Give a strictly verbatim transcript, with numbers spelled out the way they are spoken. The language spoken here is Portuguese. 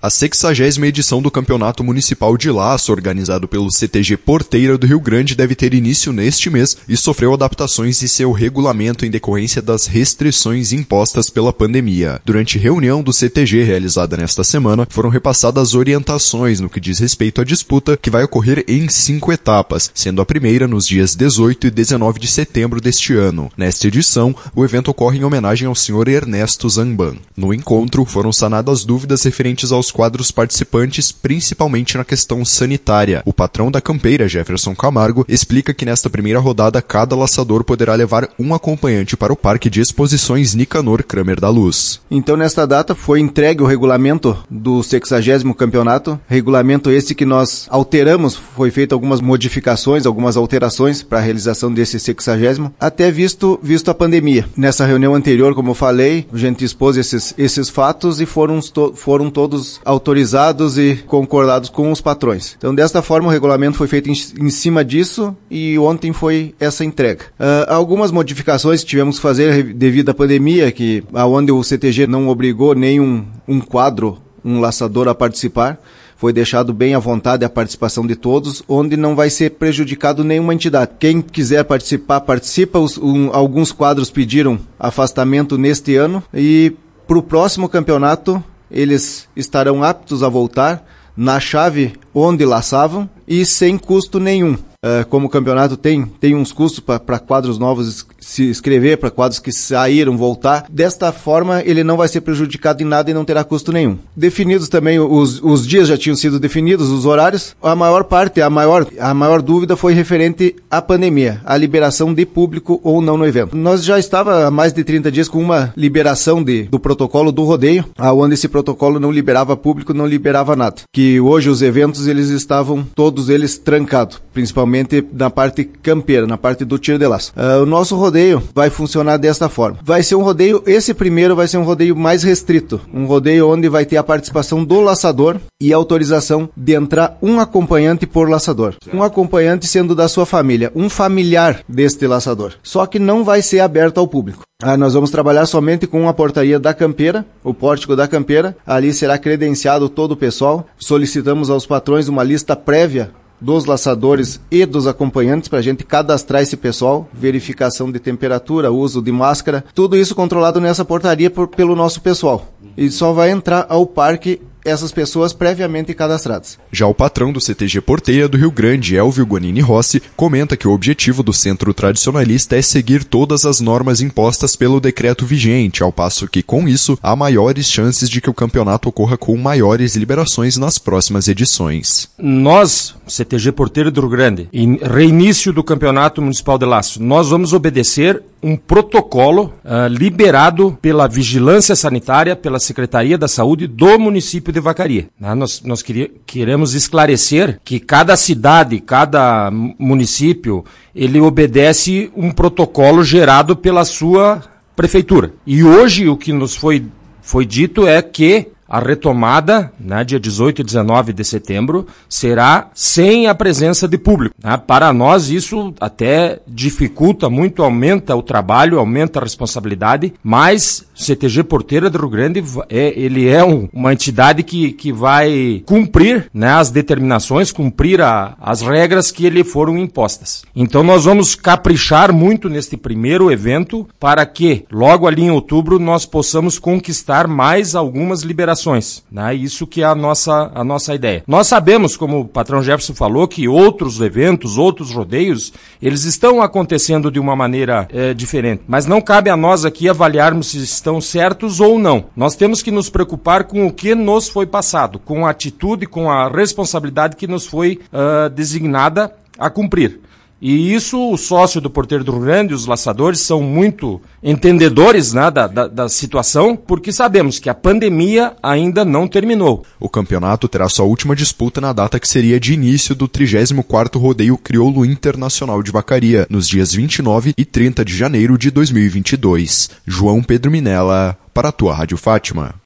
A sexagésima edição do Campeonato Municipal de Laço, organizado pelo C T G Porteira do Rio Grande, deve ter início neste mês e sofreu adaptações em seu regulamento em decorrência das restrições impostas pela pandemia. Durante reunião do C T G realizada nesta semana, foram repassadas orientações no que diz respeito à disputa, que vai ocorrer em cinco etapas, sendo a primeira nos dias dezoito e dezenove de setembro deste ano. Nesta edição, o evento ocorre em homenagem ao senhor Ernesto Zamban. No encontro, foram sanadas dúvidas referentes aos quadros participantes, principalmente na questão sanitária. O patrão da campeira, Jefferson Camargo, explica que nesta primeira rodada cada laçador poderá levar um acompanhante para o Parque de Exposições Nicanor Kramer da Luz. Então, nesta data, foi entregue o regulamento do sexagésimo campeonato, regulamento esse que nós alteramos, foi feito algumas modificações, algumas alterações para a realização desse sexagésimo, até visto, visto a pandemia. Nessa reunião anterior, como eu falei, a gente expôs esses, esses fatos e foram, foram todos autorizados e concordados com os patrões. Então, desta forma, o regulamento foi feito em, em cima disso e ontem foi essa entrega. Uh, algumas modificações que tivemos que fazer devido à pandemia, que aonde o C T G não obrigou nenhum um quadro, um laçador a participar, foi deixado bem à vontade a participação de todos, onde não vai ser prejudicado nenhuma entidade. Quem quiser participar, participa. Os, um, alguns quadros pediram afastamento neste ano e para o próximo campeonato eles estarão aptos a voltar na chave onde laçavam e sem custo nenhum. Uh, como o campeonato tem, tem uns custos para quadros novos se inscrever, para quadros que saíram voltar. Desta forma, ele não vai ser prejudicado em nada e não terá custo nenhum. Definidos também, os, os dias já tinham sido definidos, os horários. A maior parte, a maior, a maior dúvida foi referente à pandemia, à liberação de público ou não no evento. Nós já estava há mais de trinta dias com uma liberação de, do protocolo do rodeio, onde esse protocolo não liberava público, não liberava nada. Que hoje os eventos, eles estavam, todos eles trancados, principalmente na parte campeira, na parte do tiro de laço. Uh, o nosso rodeio vai funcionar desta forma. Vai ser um rodeio, esse primeiro vai ser um rodeio mais restrito, um rodeio onde vai ter a participação do laçador e a autorização de entrar um acompanhante por laçador. Um acompanhante sendo da sua família, um familiar deste laçador. Só que não vai ser aberto ao público. Ah, nós vamos trabalhar somente com a portaria da campeira, o pórtico da campeira. Ali será credenciado todo o pessoal. Solicitamos aos patrões uma lista prévia dos laçadores e dos acompanhantes para a gente cadastrar esse pessoal, verificação de temperatura, uso de máscara, tudo isso controlado nessa portaria por, pelo nosso pessoal. E só vai entrar ao parque essas pessoas previamente cadastradas. Já o patrão do C T G Porteira do Rio Grande, Elvio Guanini Rossi, comenta que o objetivo do centro tradicionalista é seguir todas as normas impostas pelo decreto vigente, ao passo que, com isso, há maiores chances de que o campeonato ocorra com maiores liberações nas próximas edições. Nós, C T G Porteira do Rio Grande, em reinício do Campeonato Municipal de Laço, nós vamos obedecer um protocolo uh, liberado pela Vigilância Sanitária, pela Secretaria da Saúde do município de Vacaria. Né? Nós, nós queria, queremos esclarecer que cada cidade, cada município, ele obedece um protocolo gerado pela sua prefeitura. E hoje o que nos foi, foi dito é que a retomada, né, dia dezoito e dezenove de setembro, será sem a presença de público. Né? Para nós isso até dificulta muito, aumenta o trabalho, aumenta a responsabilidade, mas o C T G Porteira do Rio Grande, é, ele é um, uma entidade que, que vai cumprir, né, as determinações, cumprir a, as regras que lhe foram impostas. Então nós vamos caprichar muito neste primeiro evento para que, logo ali em outubro, nós possamos conquistar mais algumas liberações. Né? Isso que é a nossa, a nossa ideia. Nós sabemos, como o patrão Jefferson falou, que outros eventos, outros rodeios, eles estão acontecendo de uma maneira é, diferente. Mas não cabe a nós aqui avaliarmos se estão certos ou não. Nós temos que nos preocupar com o que nos foi passado, com a atitude, com a responsabilidade que nos foi uh, designada a cumprir. E isso, o sócio do Porteiro do Rio Grande, os laçadores, são muito entendedores, né, da, da, da situação, porque sabemos que a pandemia ainda não terminou. O campeonato terá sua última disputa na data que seria de início do trigésimo quarto Rodeio Crioulo Internacional de Vacaria, nos dias vinte e nove e trinta de janeiro de dois mil e vinte e dois. João Pedro Minella, para a tua Rádio Fátima.